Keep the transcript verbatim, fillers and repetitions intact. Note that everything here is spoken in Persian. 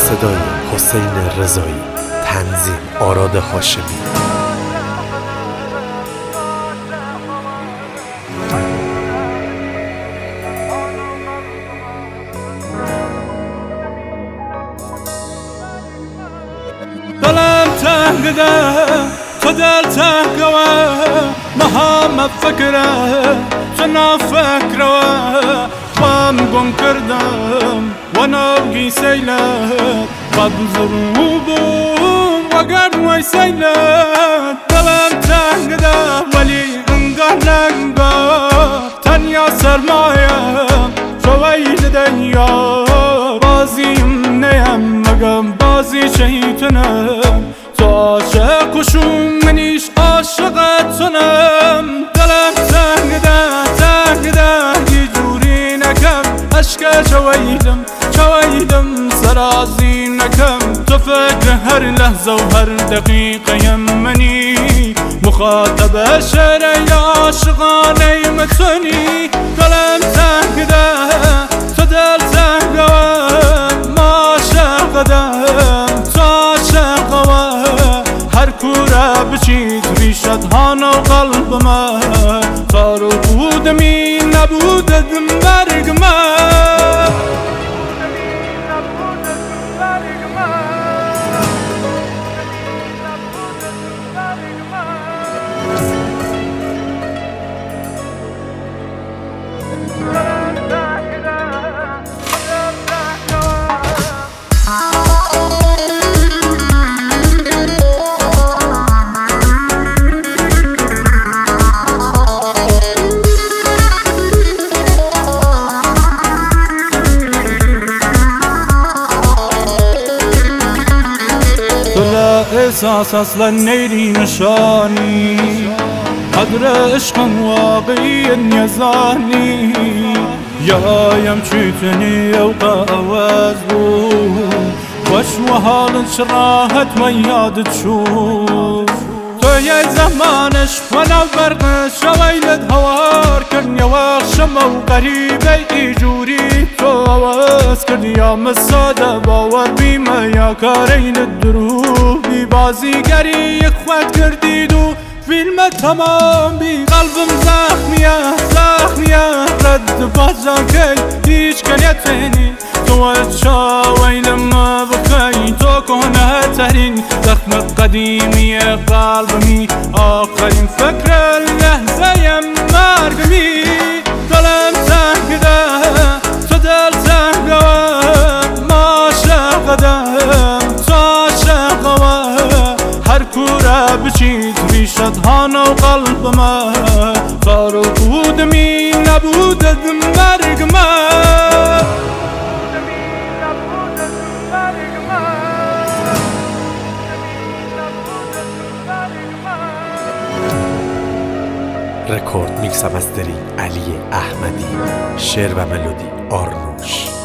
صدای حسین رضایی، تنظیم آراد هاشمی. دلم تنگ ده تو دل تنگوه مهم فکره چنا فکره بام گم کردم و نوگی سیلت بد ضروبم وگر موی سیلت دلم تنگ ده ولی انگار ننگار تنیا سرمایم شوید دنیا بازیم نیم مگم بازی شیطنم تو عاشق کشون منیش عاشقتونم دلم تنگ ده تنگ ده یه جوری نکم عشق چویدم چویدم سرازی نکم تو فکر هر لحظه و هر دقیقه منی مخاطب شعر یا عاشقانه متونی دلم تنگ ده تو دل تنگ ما عاشقدم تو عاشقوه هر کوره بچید ریشت هانا و قلب ما تارو بودمی نبوددم برگ ما احساس اصلا نیری نشانی قدر عشقم واقعی نیزانی یایم چیتنی اوقع عوض بود وش و حالش راحت من یادت شد تو یه زمانش و نورقش شویلت هوار کن یا وخشم و قریبه ای جوری تو عوض کن یا مساده باور بیمه یا کارین درو بی بازیگری یک خود کردید و فیلم تمام بی قلبم زخمیه زخمیه رد بازم که هیچ کنیتنی تو چاویلم بخی تو کنه ترین زخم قدیمی قلبمی آخرین فکر لحظه مرگمی دلم تنگ ده تو دل تنگ ما عاشقدم تو عاشقوه هر کوره بچید ریشت هانا و قلب ما کارو بودمی نبوددم مرگ ما رکورد میکس و مسترینگ علی احمدی، شعر و ملودی آرنوش.